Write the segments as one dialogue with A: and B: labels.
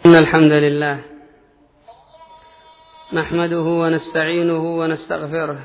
A: إن الحمد لله نحمده ونستعينه ونستغفره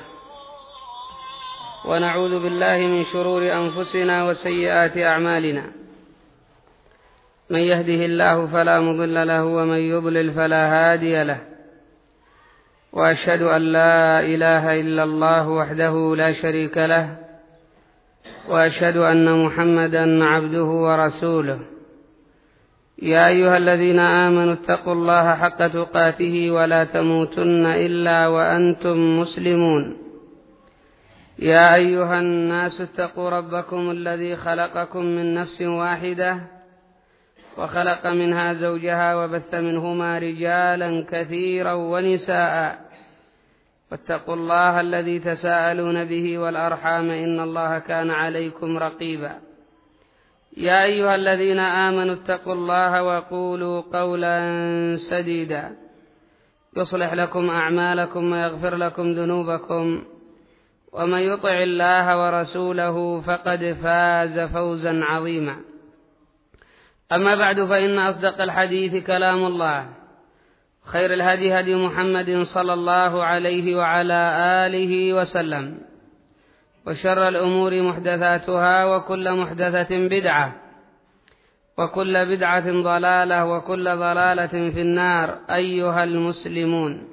A: ونعوذ بالله من شرور أنفسنا وسيئات أعمالنا. من يهده الله فلا مضل له ومن يضلل فلا هادي له، وأشهد أن لا إله إلا الله وحده لا شريك له، وأشهد أن محمدا عبده ورسوله. يا أيها الذين آمنوا اتقوا الله حق تقاته ولا تموتن إلا وأنتم مسلمون. يا أيها الناس اتقوا ربكم الذي خلقكم من نفس واحدة وخلق منها زوجها وبث منهما رجالا كثيرا ونساء، واتقوا الله الذي تساءلون به والأرحام إن الله كان عليكم رقيبا. يا أيها الذين آمنوا اتقوا الله وقولوا قولا سديدا يصلح لكم أعمالكم ويغفر لكم ذنوبكم، ومن يطع الله ورسوله فقد فاز فوزا عظيما. أما بعد، فإن أصدق الحديث كلام الله، خير الهدي هدي محمد صلى الله عليه وعلى آله وسلم، وشر الأمور محدثاتها، وكل محدثة بدعة، وكل بدعة ضلالة، وكل ضلالة في النار. أيها المسلمون،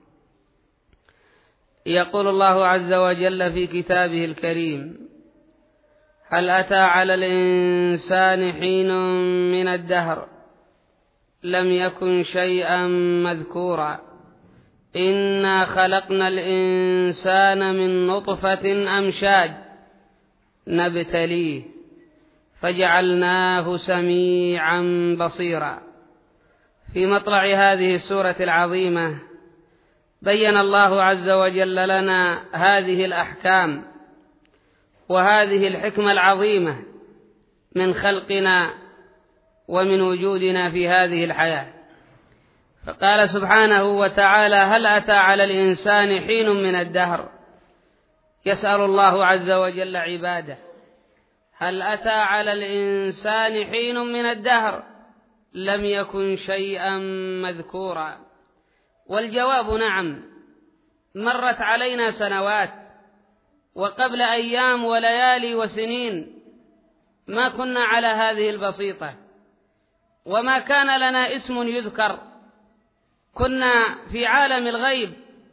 A: يقول الله عز وجل في كتابه الكريم: هل أتى على الإنسان حين من الدهر لم يكن شيئا مذكورا إنا خلقنا الإنسان من نطفة أمشاج نبتليه فجعلناه سميعا بصيرا. في مطلع هذه السورة العظيمة بين الله عز وجل لنا هذه الأحكام وهذه الحكمة العظيمة من خلقنا ومن وجودنا في هذه الحياة. فقال سبحانه وتعالى: هل أتى على الإنسان حين من الدهر. يسأل الله عز وجل عباده: هل أتى على الإنسان حين من الدهر لم يكن شيئا مذكورا. والجواب نعم، مرت علينا سنوات، وقبل أيام وليالي وسنين ما كنا على هذه البسيطة، وما كان لنا اسم يذكر، كنا في عالم الغيب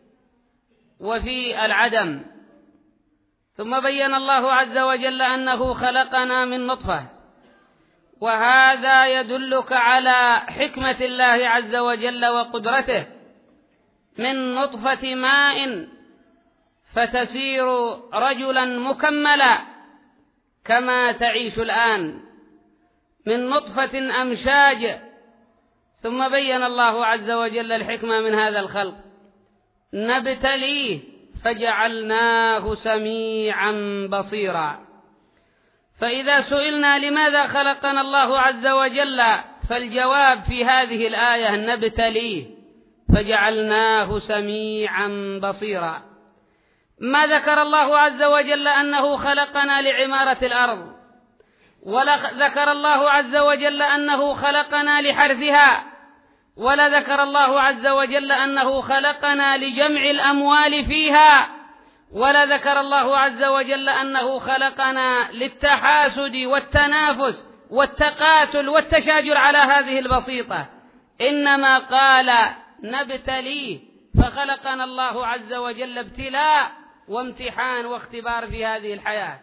A: وفي العدم. ثم بين الله عز وجل أنه خلقنا من نطفة، وهذا يدلك على حكمة الله عز وجل وقدرته، من نطفة ماء فتسير رجلا مكملا كما تعيش الآن، من نطفة أمشاج. ثم بين الله عز وجل الحكمة من هذا الخلق: نبتليه فجعلناه سميعا بصيرا. فإذا سئلنا لماذا خلقنا الله عز وجل، فالجواب في هذه الآية: نبتليه فجعلناه سميعا بصيرا. ما ذكر الله عز وجل أنه خلقنا لعمارة الأرض، ولا ذكر الله عز وجل أنه خلقنا لحرثها، ولا ذكر الله عز وجل أنه خلقنا لجمع الأموال فيها، ولا ذكر الله عز وجل أنه خلقنا للتحاسد والتنافس والتقاتل والتشاجر على هذه البسيطة. إنما قال: نبتليه، فخلقنا الله عز وجل ابتلاء وامتحان واختبار في هذه الحياة.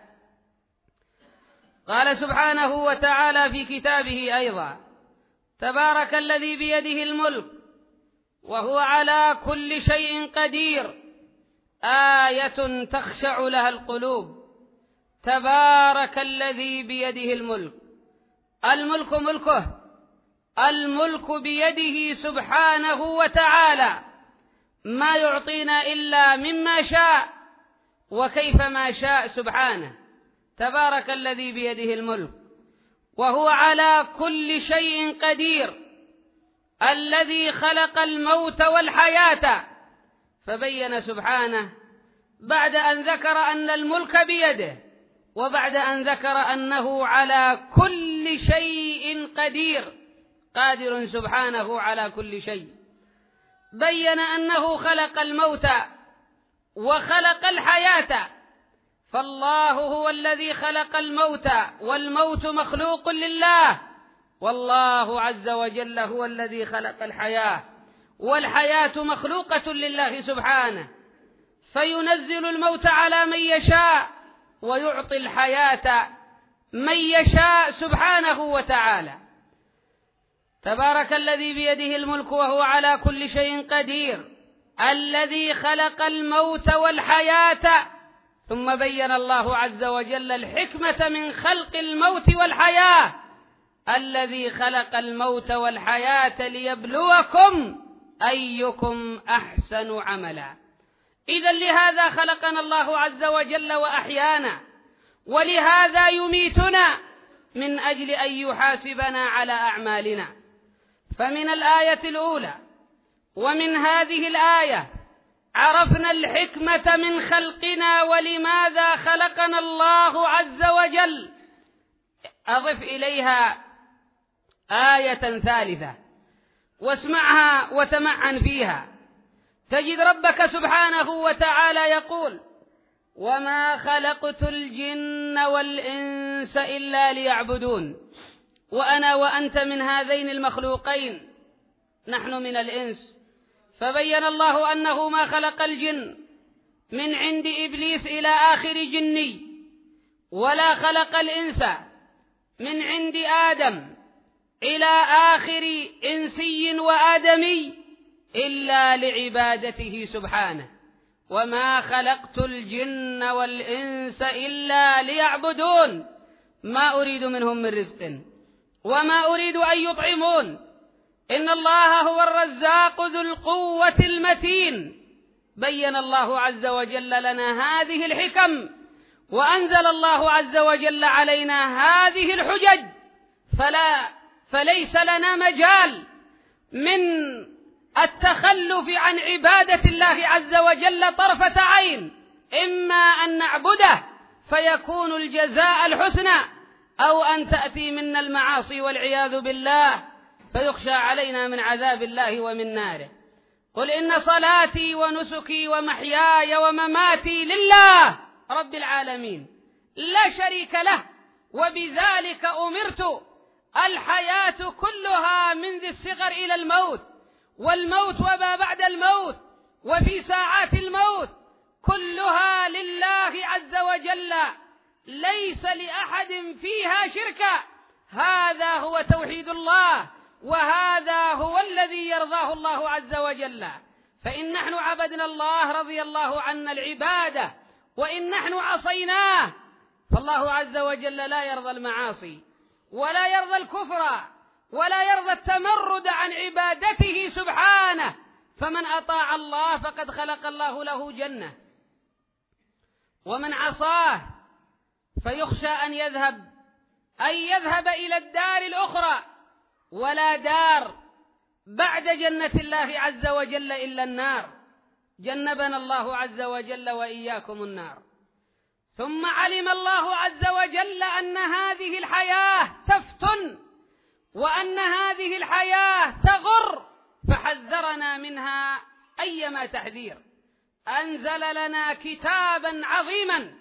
A: قال سبحانه وتعالى في كتابه أيضا: تبارك الذي بيده الملك وهو على كل شيء قدير، آية تخشع لها القلوب. تبارك الذي بيده الملك، الملك ملكه، الملك بيده سبحانه وتعالى، ما يعطينا إلا مما شاء وكيفما شاء سبحانه. تبارك الذي بيده الملك وهو على كل شيء قدير، الذي خلق الموت والحياة. فبين سبحانه بعد أن ذكر أن الملك بيده، وبعد أن ذكر أنه على كل شيء قدير، قادر سبحانه على كل شيء. بين أنه خلق الموت وخلق الحياة، فالله هو الذي خلق الموت، والموت مخلوق لله، والله عز وجل هو الذي خلق الحياة، والحياة مخلوقة لله سبحانه، فينزل الموت على من يشاء ويعطي الحياة من يشاء سبحانه وتعالى. تبارك الذي بيده الملك وهو على كل شيء قدير، الذي خلق الموت والحياة. ثم بين الله عز وجل الحكمة من خلق الموت والحياة، الذي خلق الموت والحياة ليبلوكم أيكم أحسن عملا. إذن لهذا خلقنا الله عز وجل وأحيانا، ولهذا يميتنا من أجل أن يحاسبنا على أعمالنا. فمن الآية الأولى ومن هذه الآية عرفنا الحكمة من خلقنا ولماذا خلقنا الله عز وجل. أضف إليها آية ثالثة واسمعها وتمعن فيها، تجد ربك سبحانه وتعالى يقول: وما خلقت الجن والإنس إلا ليعبدون. وأنا وأنت من هذين المخلوقين، نحن من الإنس، فبين الله أنه ما خلق الجن من عند إبليس إلى آخر جني، ولا خلق الإنس من عند آدم إلى آخر إنسي وآدمي إلا لعبادته سبحانه. وما خلقت الجن والإنس إلا ليعبدون ما أريد منهم من رزق وما أريد أن يطعمون إن الله هو الرزاق ذو القوة المتين. بين الله عز وجل لنا هذه الحكم، وأنزل الله عز وجل علينا هذه الحجج، فليس لنا مجال من التخلف عن عبادة الله عز وجل طرفة عين، إما أن نعبده فيكون الجزاء الحسنى، أو أن تأتي منا المعاصي والعياذ بالله فيخشى علينا من عذاب الله ومن ناره. قل إن صلاتي ونسكي ومحياي ومماتي لله رب العالمين لا شريك له وبذلك أمرت. الحياة كلها من ذي الصغر إلى الموت، والموت وما بعد الموت وفي ساعات الموت كلها لله عز وجل، ليس لأحد فيها شركا. هذا هو توحيد الله، وهذا هو الذي يرضاه الله عز وجل. فإن نحن عبدنا الله رضي الله عنا العبادة، وإن نحن عصيناه فالله عز وجل لا يرضى المعاصي ولا يرضى الكفر ولا يرضى التمرد عن عبادته سبحانه. فمن أطاع الله فقد خلق الله له جنة، ومن عصاه فيخشى أن يذهب إلى الدار الأخرى، ولا دار بعد جنة الله عز وجل إلا النار. جنبنا الله عز وجل وإياكم النار. ثم علم الله عز وجل أن هذه الحياة تفتن، وأن هذه الحياة تغر، فحذرنا منها أيما تحذير. أنزل لنا كتابا عظيما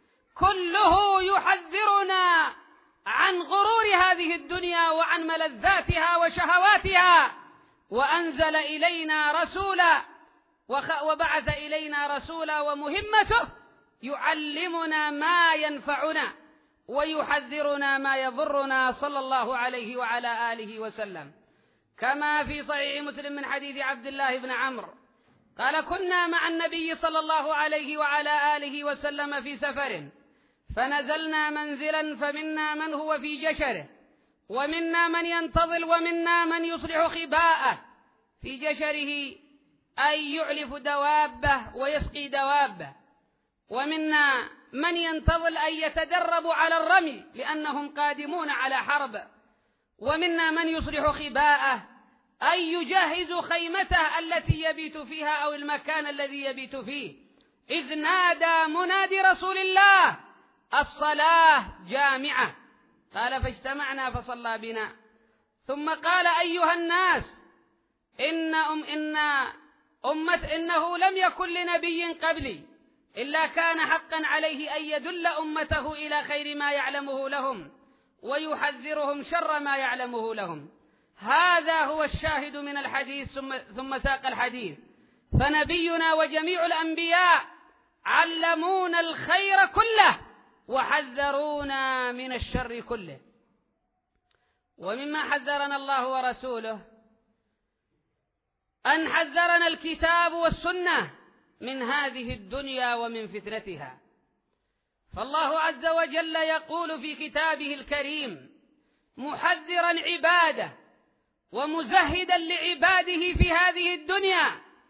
A: كله يحذرنا عن غرور هذه الدنيا وعن ملذاتها وشهواتها، وأنزل إلينا رسولا وبعث إلينا رسولا، ومهمته يعلمنا ما ينفعنا ويحذرنا ما يضرنا صلى الله عليه وعلى آله وسلم. كما في صحيح مسلم من حديث عبد الله بن عمرو قال: كنا مع النبي صلى الله عليه وعلى آله وسلم في سفر، فنزلنا منزلا، فمنا من هو في جشره، ومنا من ينتظل، ومنا من يصلح خباءه في جشره، أي يعلف دوابه ويسقي دوابه، ومنا من ينتظل أن يتدرب على الرمي لأنهم قادمون على حرب، ومنا من يصلح خباءه أي يجهز خيمته التي يبيت فيها أو المكان الذي يبيت فيه، إذ نادى منادي رسول الله: الصلاة جامعة. قال: فاجتمعنا فصلى بنا، ثم قال أيها الناس إنه لم يكن لنبي قبلي إلا كان حقا عليه أن يدل أمته إلى خير ما يعلمه لهم ويحذرهم شر ما يعلمه لهم. هذا هو الشاهد من الحديث. ثم ساق الحديث: فنبينا وجميع الأنبياء علمونا الخير كله وحذرونا من الشر كله. ومما حذرنا الله ورسوله أن حذرنا الكتاب والسنة من هذه الدنيا ومن فتنتها. فالله عز وجل يقول في كتابه الكريم محذرا عباده ومزهدا لعباده في هذه الدنيا: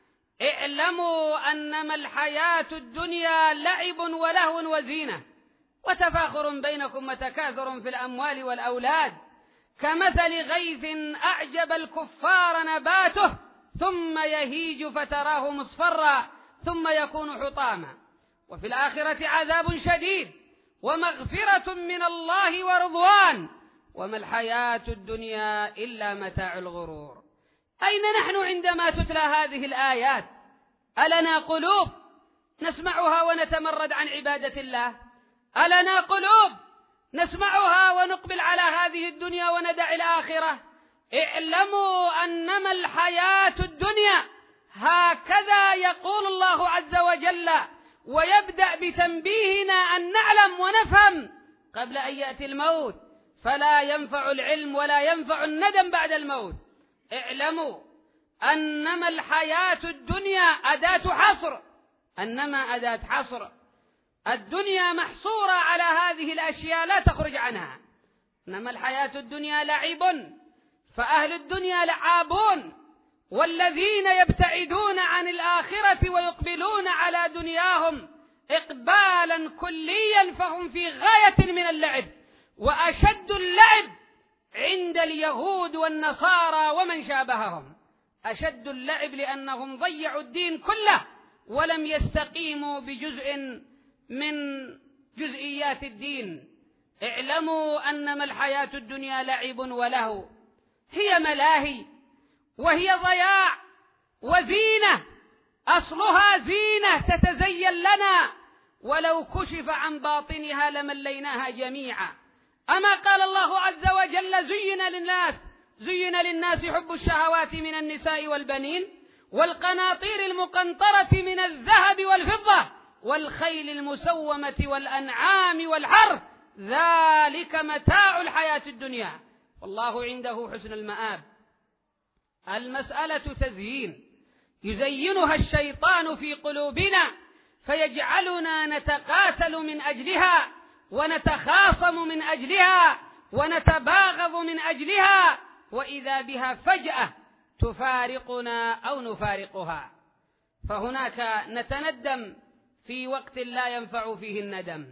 A: اعلموا أنما الحياة الدنيا لعب ولهو وزينة وتفاخر بينكم وتكاثر في الأموال والأولاد كمثل غيث أعجب الكفار نباته ثم يهيج فتراه مصفرا ثم يكون حطاما وفي الآخرة عذاب شديد ومغفرة من الله ورضوان وما الحياة الدنيا إلا متاع الغرور. أين نحن عندما تتلى هذه الآيات؟ ألنا قلوب نسمعها ونتمرد عن عبادة الله؟ ألنا قلوب نسمعها ونقبل على هذه الدنيا وندع الآخرة؟ اعلموا أنما الحياة الدنيا، هكذا يقول الله عز وجل، ويبدأ بتنبيهنا أن نعلم ونفهم قبل أن يأتي الموت، فلا ينفع العلم ولا ينفع الندم بعد الموت. اعلموا أنما الحياة الدنيا أداة حصر، أنما أداة حصر. الدنيا محصورة على هذه الأشياء لا تخرج عنها. إنما الحياة الدنيا لعب فأهل الدنيا لعابون، والذين يبتعدون عن الآخرة ويقبلون على دنياهم إقبالا كليا فهم في غاية من اللعب، وأشد اللعب عند اليهود والنصارى ومن شابههم. أشد اللعب لأنهم ضيعوا الدين كله ولم يستقيموا بجزء من جزئيات الدين. اعلموا أنما الحياة الدنيا لعب ولهو، هي ملاهي وهي ضياع وزينة، أصلها زينة تتزين لنا، ولو كشف عن باطنها لمليناها جميعا. أما قال الله عز وجل زين للناس حب الشهوات من النساء والبنين والقناطير المقنطرة من الذهب والفضة والخيل المسومة والأنعام والحرث ذلك متاع الحياة الدنيا والله عنده حسن المآب. المسألة تزيين يزينها الشيطان في قلوبنا فيجعلنا نتقاتل من أجلها ونتخاصم من أجلها ونتباغض من أجلها، وإذا بها فجأة تفارقنا أو نفارقها، فهناك نتندم في وقت لا ينفع فيه الندم.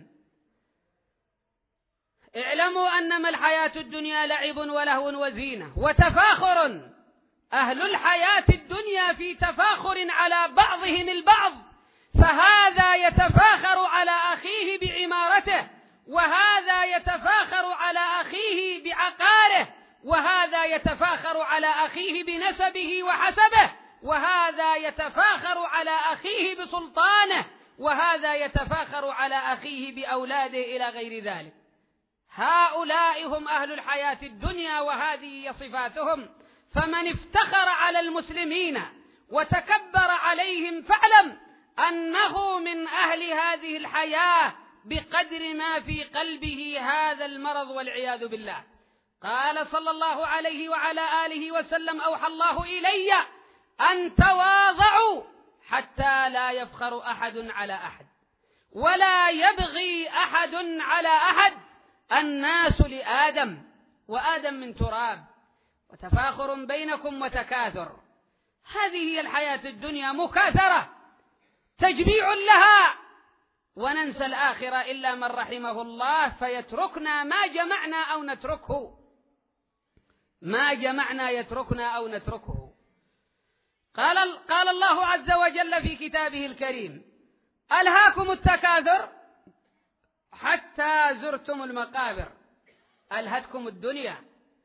A: اعلموا أنما الحياة الدنيا لعب ولهو وزينة وتفاخر. أهل الحياة الدنيا في تفاخر على بعضهم البعض، فهذا يتفاخر على أخيه بعمارته، وهذا يتفاخر على أخيه بعقاره، وهذا يتفاخر على أخيه بنسبه وحسبه، وهذا يتفاخر على أخيه بسلطانه، وهذا يتفاخر على أخيه بأولاده إلى غير ذلك. هؤلاء هم أهل الحياة الدنيا وهذه صفاتهم. فمن افتخر على المسلمين وتكبر عليهم فاعلم أنه من أهل هذه الحياة بقدر ما في قلبه هذا المرض والعياذ بالله. قال صلى الله عليه وعلى آله وسلم: أوحى الله إلي أن تواضعوا حتى لا يفخر أحد على أحد ولا يبغي أحد على أحد، الناس لآدم وآدم من تراب، وتفاخر بينكم وتكاثر. هذه هي الحياة الدنيا، مكاثرة تجميع لها، وننسى الآخرة إلا من رحمه الله فيتركنا ما جمعنا أو نتركه، ما جمعنا يتركنا أو نتركه. قال الله عز وجل في كتابه الكريم: ألهاكم التكاثر حتى زرتم المقابر. ألهتكم الدنيا،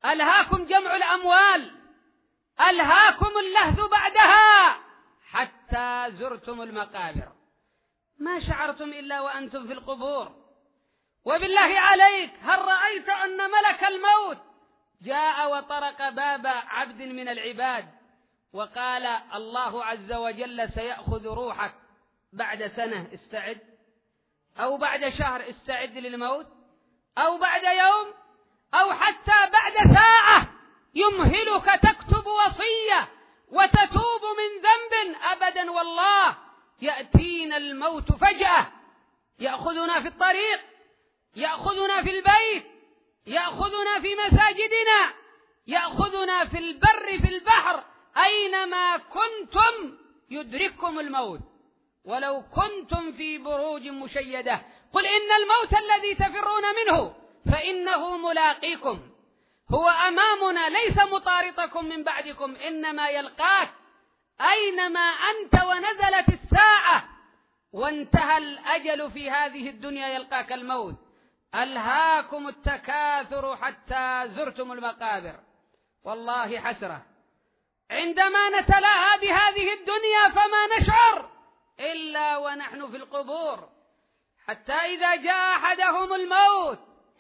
A: ألهاكم جمع الأموال، ألهاكم اللهث بعدها حتى زرتم المقابر، ما شعرتم إلا وأنتم في القبور. وبالله عليك، هل رأيت أن ملك الموت جاء وطرق باب عبد من العباد وقال الله عز وجل سيأخذ روحك بعد سنة استعد، أو بعد شهر استعد للموت، أو بعد يوم، أو حتى بعد ساعة يمهلك تكتب وصية وتتوب من ذنب؟ أبدا والله، يأتينا الموت فجأة، يأخذنا في الطريق، يأخذنا في البيت، يأخذنا في مساجدنا، يأخذنا في البر في البحر، أينما كنتم يدرككم الموت ولو كنتم في بروج مشيدة. قل إن الموت الذي تفرون منه فإنه ملاقيكم، هو أمامنا ليس مطاردكم من بعدكم، إنما يلقاك أينما أنت ونزلت الساعة وانتهى الأجل في هذه الدنيا يلقاك الموت. ألهاكم التكاثر حتى زرتم المقابر. والله حسرة عندما نتلاهى بهذه الدنيا فما نشعر إلا ونحن في القبور، حتى إذا جاء أحدهم الموت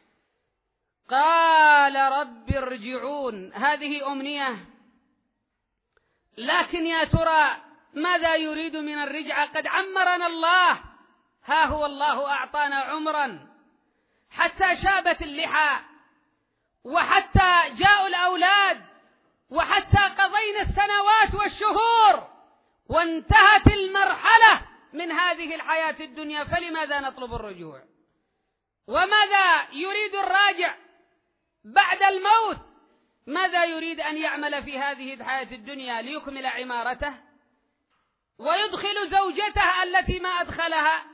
A: قال رب ارجعون. هذه أمنية، لكن يا ترى ماذا يريد من الرجعة؟ قد عمرنا الله، ها هو الله أعطانا عمرا حتى شابت اللحى، وحتى جاءوا الأولاد، وحتى قضينا السنوات والشهور وانتهت المرحلة من هذه الحياة الدنيا، فلماذا نطلب الرجوع؟ وماذا يريد الراجع بعد الموت؟ ماذا يريد أن يعمل في هذه الحياة الدنيا ليكمل عمارته ويدخل زوجته التي ما أدخلها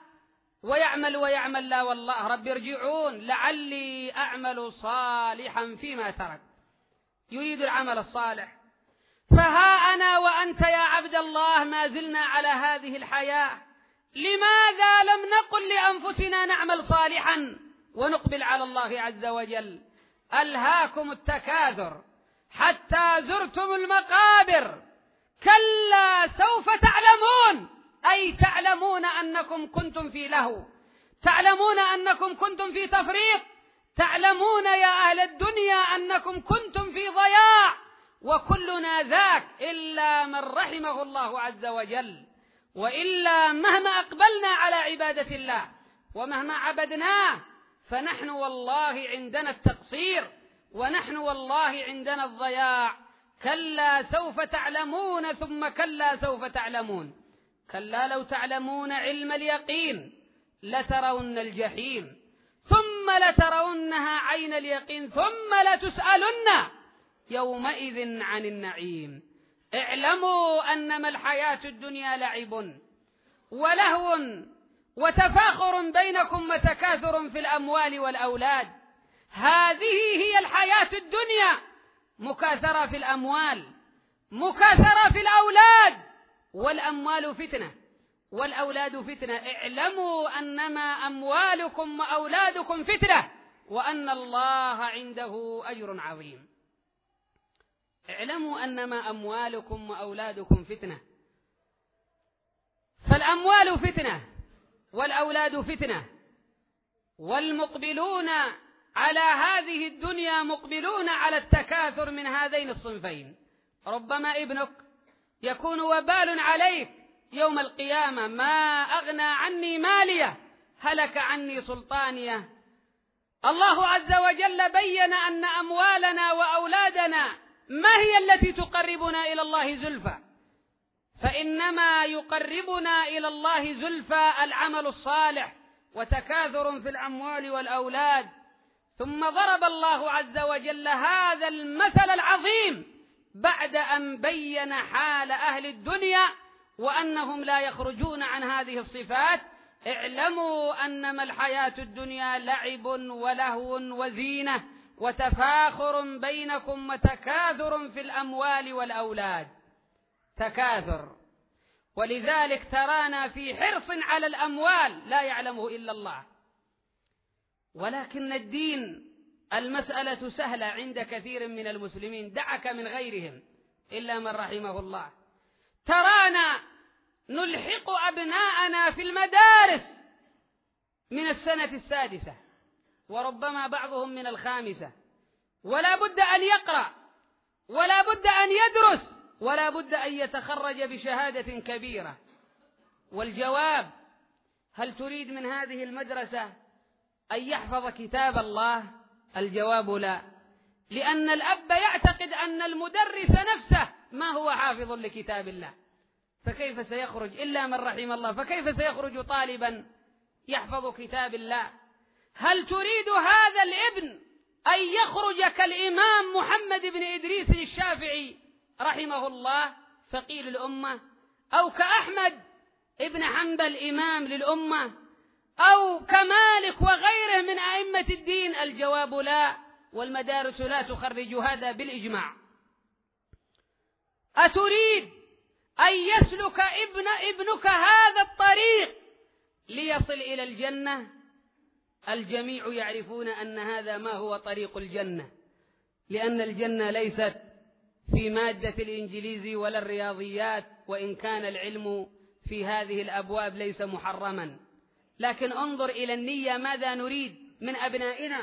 A: ويعمل؟ لا والله، رب ارجعون لعلي أعمل صالحا فيما ترك. يريد العمل الصالح. فها أنا وأنت يا عبد الله ما زلنا على هذه الحياة، لماذا لم نقل لأنفسنا نعمل صالحا ونقبل على الله عز وجل؟ ألهاكم التكاثر حتى زرتم المقابر، كلا سوف تعلمون، أي تعلمون أنكم كنتم في لهو، تعلمون أنكم كنتم في تفريط، تعلمون يا أهل الدنيا أنكم كنتم في ضياع، وكلنا ذاك إلا من رحمه الله عز وجل. وإلا مهما أقبلنا على عبادة الله ومهما عبدناه فنحن والله عندنا التقصير، ونحن والله عندنا الضياع. كلا سوف تعلمون ثم كلا سوف تعلمون، كلا لو تعلمون علم اليقين لترون الجحيم ثم لترونها عين اليقين ثم لتسألن يومئذ عن النعيم. اعلموا أنما الحياة الدنيا لعب ولهو وتفاخر بينكم وتكاثر في الأموال والأولاد. هذه هي الحياة الدنيا، مكاثرة في الأموال، مكاثرة في الأولاد، والأموال فتنة والأولاد فتنة. اعلموا أنما أموالكم وأولادكم فتنة وأن الله عنده أجر عظيم. اعلموا أنما أموالكم وأولادكم فتنة، فالأموال فتنة والأولاد فتنة، والمقبلون على هذه الدنيا مقبلون على التكاثر من هذين الصنفين. ربما ابنك يكون وبال عليك يوم القيامة، ما أغنى عني مالية هلك عني سلطانية. الله عز وجل بين أن أموالنا وأولادنا ما هي التي تقربنا إلى الله زلفى، فإنما يقربنا إلى الله زلفى العمل الصالح وتكاثر في الأموال والأولاد. ثم ضرب الله عز وجل هذا المثل العظيم بعد أن بين حال أهل الدنيا وأنهم لا يخرجون عن هذه الصفات. اعلموا أنما الحياة الدنيا لعب ولهو وزينة وتفاخر بينكم وتكاثر في الأموال والأولاد. تكاثر، ولذلك ترانا في حرص على الأموال لا يعلمه إلا الله، ولكن الدين المسألة سهلة عند كثير من المسلمين، دعك من غيرهم إلا من رحمه الله. ترانا نلحق أبناءنا في المدارس من السنة السادسة، وربما بعضهم من الخامسة، ولا بد أن يقرأ، ولا بد أن يدرس، ولا بد أن يتخرج بشهادة كبيرة. والجواب: هل تريد من هذه المدرسة أن يحفظ كتاب الله؟ الجواب: لا، لأن الأب يعتقد أن المدرس نفسه ما هو حافظ لكتاب الله، فكيف سيخرج إلا من رحم الله؟ فكيف سيخرج طالبا يحفظ كتاب الله؟ هل تريد هذا الابن أن يخرج كالإمام محمد بن إدريس الشافعي رحمه الله فقيه الأمة، أو كأحمد ابن حنبل إمام للأمة، أو كمالك وغيره من أئمة الدين؟ الجواب: لا، والمدارس لا تخرج هذا بالإجماع. أتريد أن يسلك ابنك هذا الطريق ليصل إلى الجنة؟ الجميع يعرفون أن هذا ما هو طريق الجنة، لأن الجنة ليست في مادة الإنجليزي ولا الرياضيات، وإن كان العلم في هذه الأبواب ليس محرما، لكن انظر إلى النية، ماذا نريد من أبنائنا؟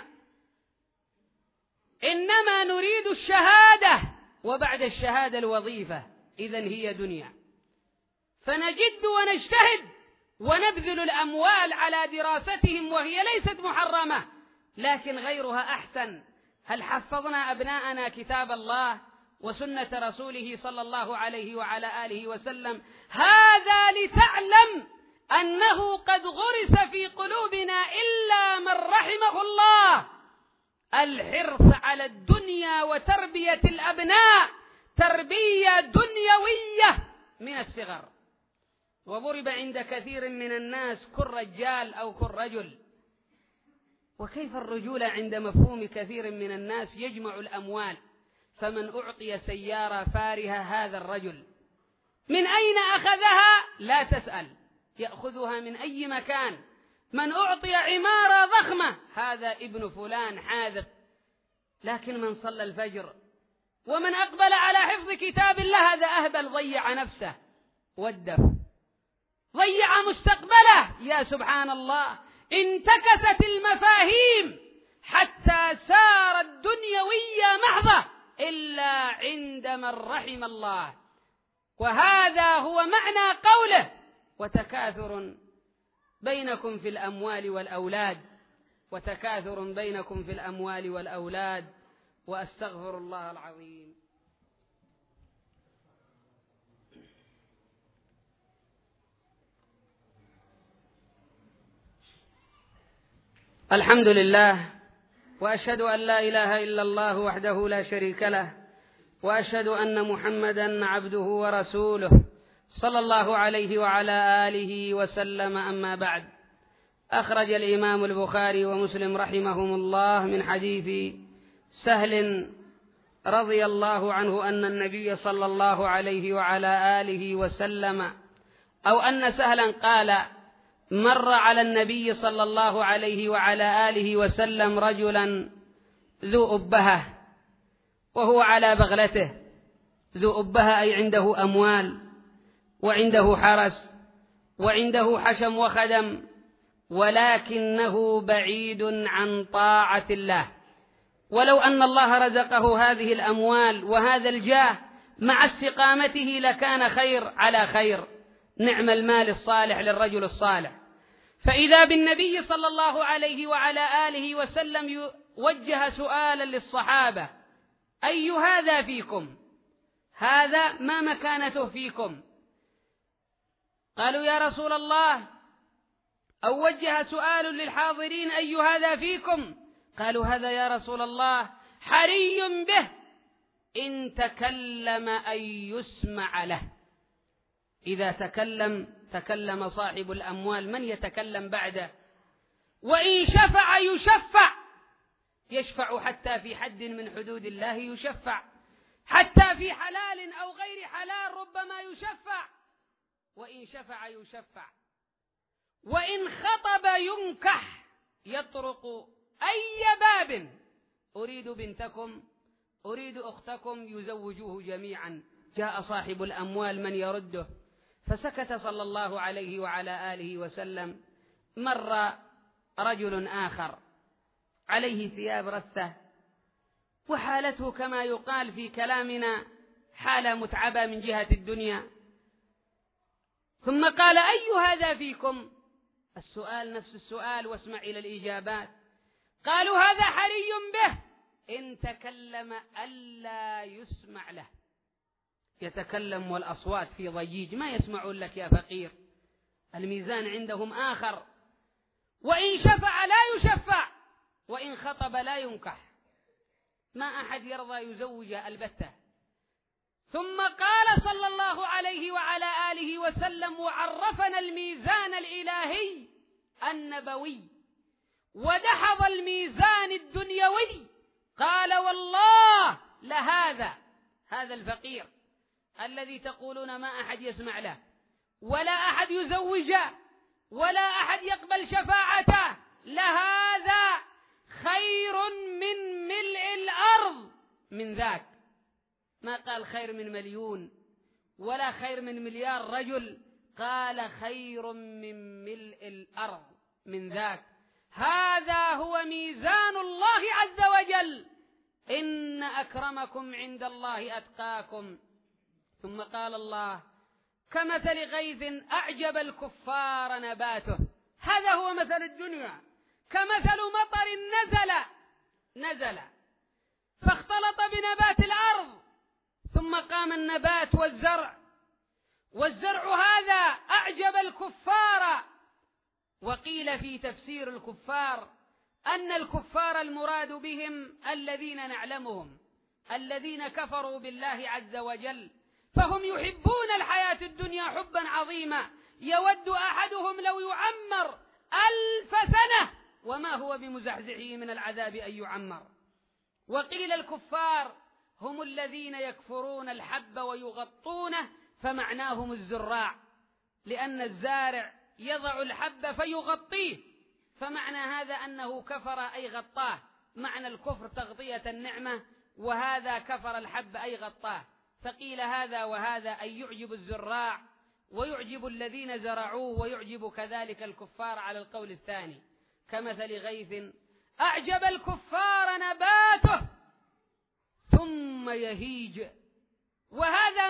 A: إنما نريد الشهادة، وبعد الشهادة الوظيفة، إذن هي دنيا. فنجد ونجتهد ونبذل الأموال على دراستهم وهي ليست محرمة، لكن غيرها أحسن. هل حفظنا أبناءنا كتاب الله وسنة رسوله صلى الله عليه وعلى آله وسلم؟ هذا لتعلم أنه قد غرس في قلوبنا إلا من رحمه الله الحرص على الدنيا وتربية الأبناء تربية دنيوية من الصغر. وضرب عند كثير من الناس كن رجال أو كن رجل. وكيف الرجولة عند مفهوم كثير من الناس؟ يجمع الأموال، فمن أعطي سيارة فارهة هذا الرجل من أين أخذها؟ لا تسأل، يأخذها من أي مكان. من أعطي عمارة ضخمة هذا ابن فلان حاذق. لكن من صلى الفجر ومن أقبل على حفظ كتاب الله هذا أهبل، ضيع نفسه والدف، ضيع مستقبله. يا سبحان الله، انتكست المفاهيم حتى صارت دنيوية محضة إلا عند من رحم الله. وهذا هو معنى قوله: وتكاثر بينكم في الأموال والأولاد. وتكاثر بينكم في الأموال والأولاد. وأستغفر الله العظيم. الحمد لله، وأشهد أن لا إله إلا الله وحده لا شريك له، وأشهد أن محمدا عبده ورسوله صلى الله عليه وعلى آله وسلم. أما بعد، أخرج الإمام البخاري ومسلم رحمهم الله من حديث سهل رضي الله عنه أن النبي صلى الله عليه وعلى آله وسلم، أو أن سهلا قال: مر على النبي صلى الله عليه وعلى آله وسلم رجلا ذو أبهة وهو على بغلته. ذو أبهة أي عنده أموال وعنده حرس وعنده حشم وخدم، ولكنه بعيد عن طاعة الله. ولو أن الله رزقه هذه الأموال وهذا الجاه مع استقامته لكان خير على خير. نعم المال الصالح للرجل الصالح. فإذا بالنبي صلى الله عليه وعلى آله وسلم وجه سؤالا للصحابة: أي هذا فيكم؟ هذا ما مكانته فيكم؟ قالوا: يا رسول الله. أو وجه سؤال للحاضرين: أي هذا فيكم؟ قالوا: هذا يا رسول الله حري به إن تكلم أن يسمع له. إذا تكلم صاحب الأموال، من يتكلم بعده؟ وإن شفع يشفع، يشفع حتى في حد من حدود الله يشفع، حتى في حلال أو غير حلال ربما يشفع. وإن شفع يشفع. وإن خطب ينكح، يطرق أي باب أريد بنتكم، أريد أختكم، يزوجوه جميعا. جاء صاحب الأموال من يرده، فسكت صلى الله عليه وعلى آله وسلم. مر رجل آخر عليه ثياب رثة، وحالته كما يقال في كلامنا حالة متعبة من جهة الدنيا، ثم قال: أي هذا فيكم؟ السؤال نفس السؤال، واسمع إلى الإجابات. قالوا: هذا حري به، إن تكلم ألا يسمع له. يتكلم والأصوات في ضجيج، ما يسمعون لك يا فقير. الميزان عندهم آخر، وإن شفع لا يشفع، وإن خطب لا ينكح، ما أحد يرضى يزوج البتة. ثم قال صلى الله عليه وعلى آله وسلم، وعرفنا الميزان الإلهي النبوي، ودحض الميزان الدنيوي. قال: والله هذا الفقير الذي تقولون ما أحد يسمع له، ولا أحد يزوجه، ولا أحد يقبل شفاعته، لهذا خير من ملء الأرض من ذاك. ما قال خير من مليون ولا خير من مليار رجل، قال خير من ملء الأرض من ذاك. هذا هو ميزان الله عز وجل، إن أكرمكم عند الله أتقاكم. ثم قال الله: كمثل غيث أعجب الكفار نباته. هذا هو مثل الدنيا، كمثل مطر نزل فاختلط بنبات الأرض، ثم قام النبات والزرع هذا أعجب الكفار. وقيل في تفسير الكفار أن الكفار المراد بهم الذين نعلمهم، الذين كفروا بالله عز وجل، فهم يحبون الحياة الدنيا حبا عظيما، يود أحدهم لو يعمر 1000 سنة وما هو بمزحزحه من العذاب أن يعمر. وقيل الكفار هم الذين يكفرون الحب ويغطونه، فمعناهم الزراع، لأن الزارع يضع الحب فيغطيه، فمعنى هذا أنه كفر أي غطاه. معنى الكفر تغطية النعمة، وهذا كفر الحب أي غطاه. فقيل هذا وهذا أي يعجب الزراع ويعجب الذين زرعوه، ويعجب كذلك الكفار على القول الثاني. كمثل غيث أعجب الكفار نباته ثم يهيج. وهذا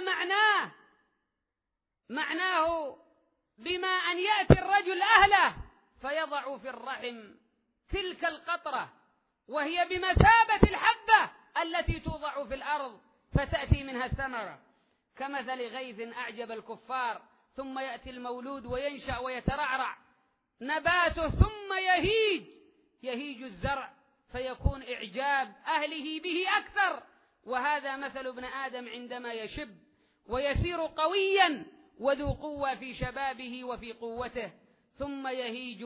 A: معناه بما أن يأتي الرجل أهله فيضع في الرحم تلك القطرة، وهي بمثابة الحبة التي توضع في الأرض فتأتي منها الثمرة. كمثل غيث أعجب الكفار، ثم يأتي المولود وينشأ ويترعرع نباته، ثم يهيج الزرع فيكون إعجاب أهله به أكثر. وهذا مثل ابن آدم عندما يشب ويسير قويا وذو قوة في شبابه وفي قوته، ثم يهيج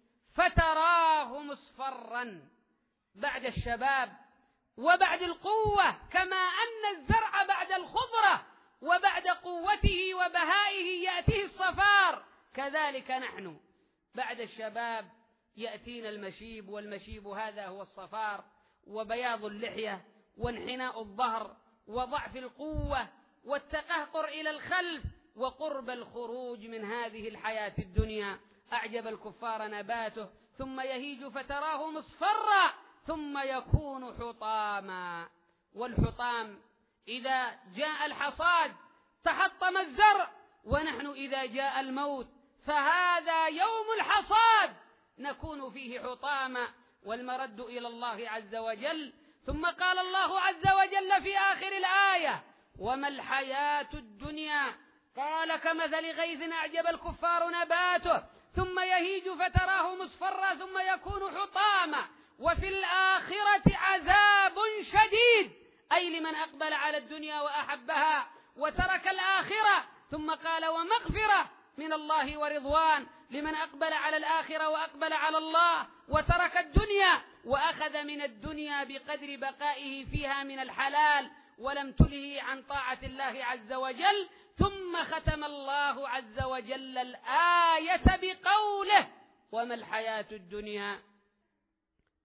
A: فتراه مصفرا بعد الشباب وبعد القوة، كما أن الزرع بعد الخضرة وبعد قوته وبهائه يأتيه الصفار، كذلك نحن بعد الشباب يأتينا المشيب، والمشيب هذا هو الصفار وبياض اللحية وانحناء الظهر وضعف القوة والتقهقر إلى الخلف وقرب الخروج من هذه الحياة الدنيا. أعجب الكفار نباته ثم يهيج فتراه مصفرا ثم يكون حطاما. والحطام إذا جاء الحصاد تحطم الزرع، ونحن إذا جاء الموت فهذا يوم الحصاد نكون فيه حطاما، والمرد إلى الله عز وجل. ثم قال الله عز وجل في آخر الآية: وما الحياة الدنيا. قال: كمثل غيث أعجب الكفار نباته ثم يهيج فتراه مصفرا ثم يكون حطاما، وفي الآخرة عذاب شديد، أي لمن أقبل على الدنيا وأحبها وترك الآخرة. ثم قال: ومغفرة من الله ورضوان لمن أقبل على الآخرة وأقبل على الله وترك الدنيا وأخذ من الدنيا بقدر بقائه فيها من الحلال ولم تله عن طاعة الله عز وجل. ثم ختم الله عز وجل الآية بقوله: وما الحياة الدنيا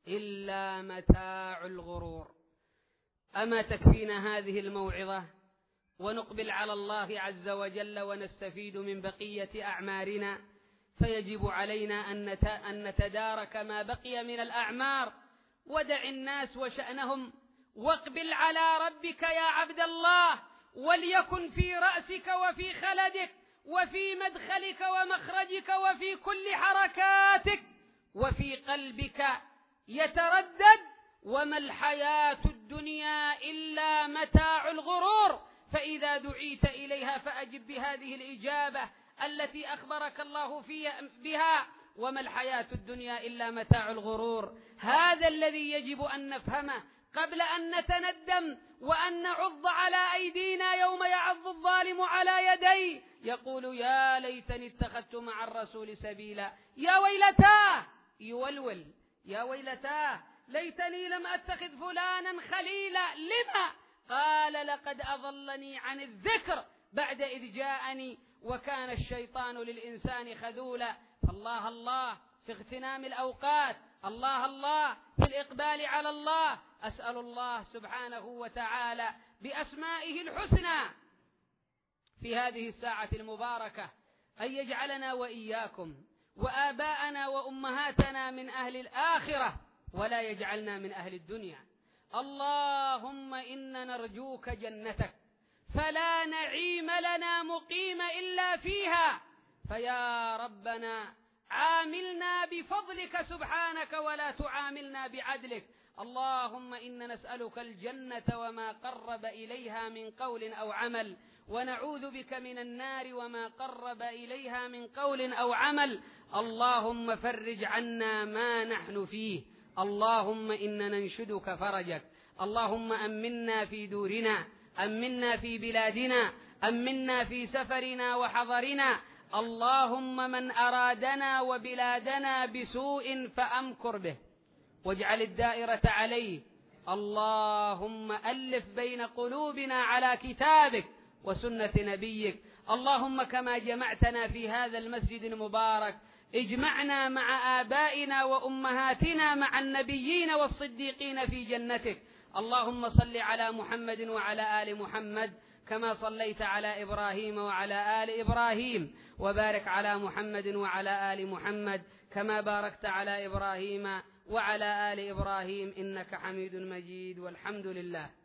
A: إلا متاع الغرور. أما تكفينا هذه الموعظة ونقبل على الله عز وجل ونستفيد من بقية أعمارنا؟ فيجب علينا أن نتدارك ما بقي من الأعمار. ودع الناس وشأنهم واقبل على ربك يا عبد الله، وليكن في رأسك وفي خلدك وفي مدخلك ومخرجك وفي كل حركاتك وفي قلبك يتردد: وما الحياة الدنيا إلا متاع الغرور. فإذا دعيت إليها فأجب بهذه الإجابة التي أخبرك الله بها: وما الحياة الدنيا إلا متاع الغرور. هذا الذي يجب أن نفهمه قبل أن نتندم وأن نعض على أيدينا يوم يعض الظالم على يديه يقول: يا ليتني اتخذت مع الرسول سبيلا، يا ويلتاه، يولول: يا ويلتاه ليتني لم أتخذ فلانا خليلا. لما؟ قال: لقد أضلني عن الذكر بعد إذ جاءني وكان الشيطان للإنسان خذولا. فالله الله في اغتنام الأوقات، الله الله في الإقبال على الله. أسأل الله سبحانه وتعالى بأسمائه الحسنى في هذه الساعة المباركة أن يجعلنا وإياكم وآباءنا وأمهاتنا من أهل الآخرة ولا يجعلنا من أهل الدنيا. اللهم إنا نرجوك جنتك فلا نعيم لنا مقيم إلا فيها، فيا ربنا عاملنا بفضلك سبحانك ولا تعاملنا بعدلك. اللهم إنا نسألك الجنة وما قرب إليها من قول أو عمل، ونعوذ بك من النار وما قرب إليها من قول أو عمل. اللهم فرج عنا ما نحن فيه. اللهم إنا ننشدك فرجك. اللهم أمنا في دورنا، أمنا في بلادنا، أمنا في سفرنا وحضرنا. اللهم من أرادنا وبلادنا بسوء فأمكر به واجعل الدائرة عليه. اللهم ألف بين قلوبنا على كتابك وسنة نبيك. اللهم كما جمعتنا في هذا المسجد المبارك اجمعنا مع آبائنا وأمهاتنا مع النبيين والصديقين في جنتك. اللهم صل على محمد وعلى آل محمد كما صليت على إبراهيم وعلى آل إبراهيم، وبارك على محمد وعلى آل محمد كما باركت على إبراهيم وعلى آل إبراهيم إنك حميد مجيد، والحمد لله.